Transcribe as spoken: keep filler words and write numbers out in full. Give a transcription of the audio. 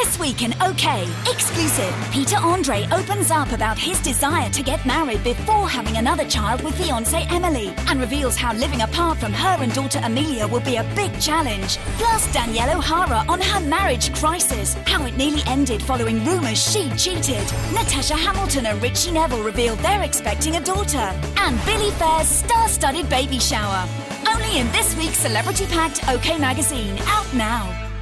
This week in OK, exclusive, Peter Andre opens up about his desire to get married before having another child with fiancée Emily and reveals how living apart from her and daughter Amelia will be a big challenge. Plus, Danielle O'Hara on her marriage crisis, how it nearly ended following rumours she cheated. Natasha Hamilton and Richie Neville revealed they're expecting a daughter. And Billy Fair's star-studded baby shower. Only in this week's celebrity-packed OK magazine, out now.